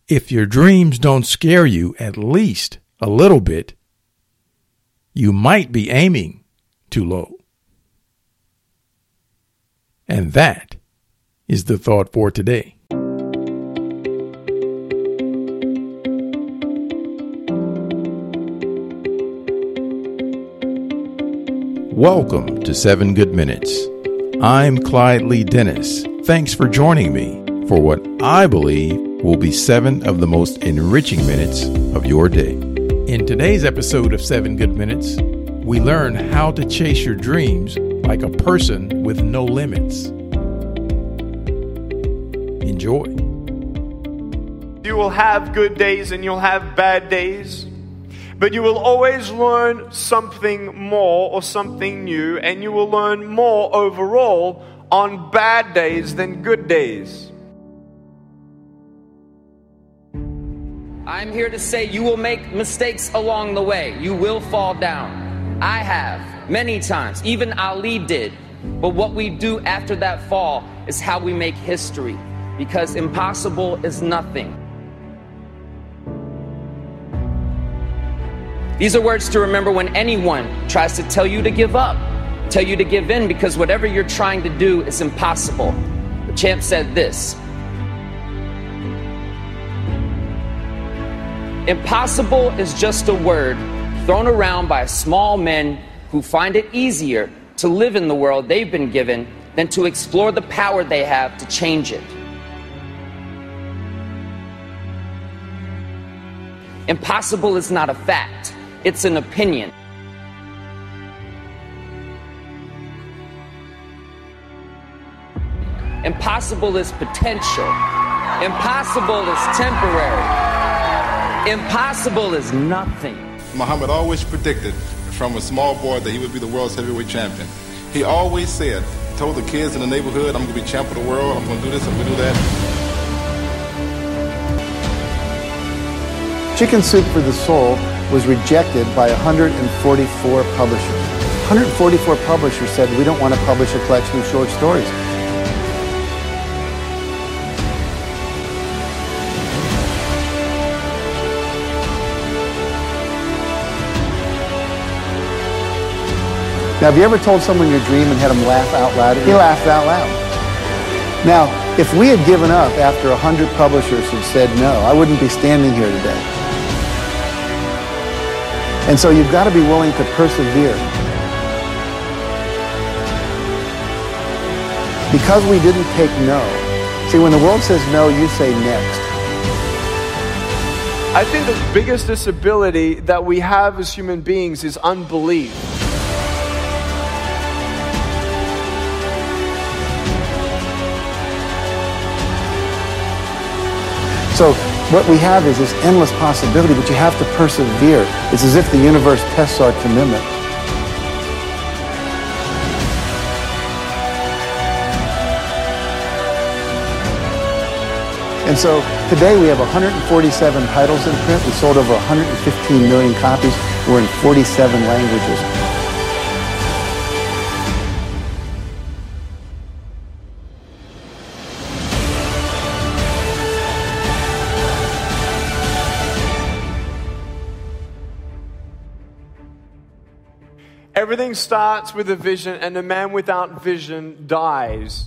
If your dreams don't scare you at least a little bit, you might be aiming too low. And that is the thought for today. Welcome to 7 Good Minutes. I'm Clyde Lee Dennis. Thanks for joining me for what I believe will be 7 of the most enriching minutes of your day. In today's episode of 7 Good Minutes, we learn how to chase your dreams like a person with no limits. Enjoy. You will have good days and you'll have bad days, but you will always learn something more or something new, and you will learn more overall on bad days than good days. I'm here to say you will make mistakes along the way. You will fall down. I have, many times. Even Ali did. But what we do after that fall is how we make history. Because impossible is nothing. These are words to remember when anyone tries to tell you to give up, tell you to give in, because whatever you're trying to do is impossible. The champ said this: impossible is just a word thrown around by small men who find it easier to live in the world they've been given than to explore the power they have to change it. Impossible is not a fact, it's an opinion. Impossible is potential. Impossible is temporary. Impossible is nothing. Muhammad always predicted from a small boy that he would be the world's heavyweight champion. He always told the kids in the neighborhood, I'm going to be champ of the world, I'm going to do this, I'm going to do that. Chicken Soup for the Soul was rejected by 144 publishers. 144 publishers said, we don't want to publish a collection of short stories. Now, have you ever told someone your dream and had them laugh out loud? He laughed out loud. Now, if we had given up after 100 publishers had said no, I wouldn't be standing here today. And so you've got to be willing to persevere. Because we didn't take no. See, when the world says no, you say next. I think the biggest disability that we have as human beings is unbelief. So what we have is this endless possibility, but you have to persevere. It's as if the universe tests our commitment. And so today we have 147 titles in print. We sold over 115 million copies. We're in 47 languages. Everything starts with a vision, and a man without vision dies.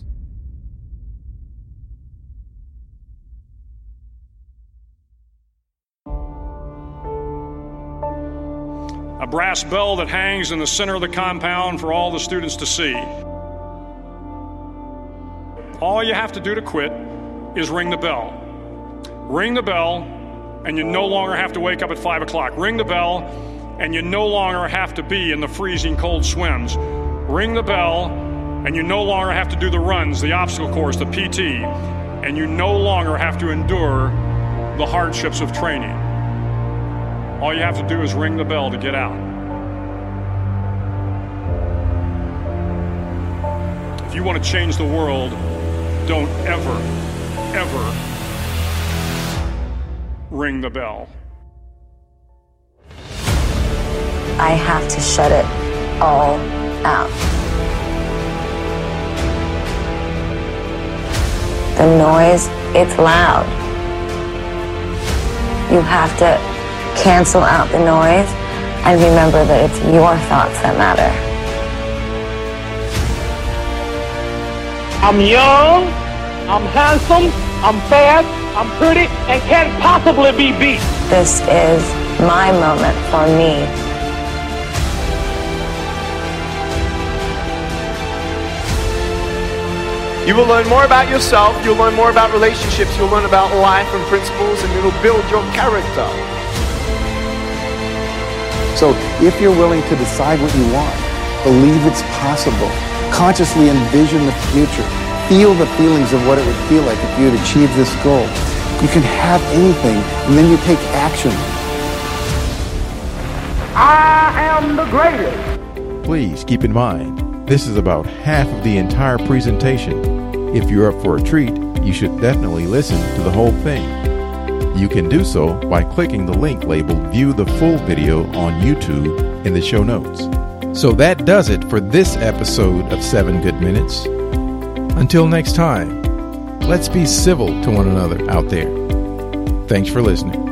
A brass bell that hangs in the center of the compound for all the students to see. All you have to do to quit is ring the bell. Ring the bell, and you no longer have to wake up at 5 o'clock. Ring the bell, and you no longer have to be in the freezing cold swims. Ring the bell, and you no longer have to do the runs, the obstacle course, the PT, and you no longer have to endure the hardships of training. All you have to do is ring the bell to get out. If you want to change the world, don't ever, ever ring the bell. I have to shut it all out. The noise, it's loud. You have to cancel out the noise and remember that it's your thoughts that matter. I'm young, I'm handsome, I'm fast, I'm pretty, and can't possibly be beat. This is my moment for me. You will learn more about yourself, you'll learn more about relationships, you'll learn about life and principles, and it'll build your character. So if you're willing to decide what you want, believe it's possible, consciously envision the future, feel the feelings of what it would feel like if you had achieved this goal, you can have anything, and then you take action. I am the greatest. Please keep in mind, this is about half of the entire presentation. If you're up for a treat, you should definitely listen to the whole thing. You can do so by clicking the link labeled View the Full Video on YouTube in the show notes. So that does it for this episode of 7 Good Minutes. Until next time, let's be civil to one another out there. Thanks for listening.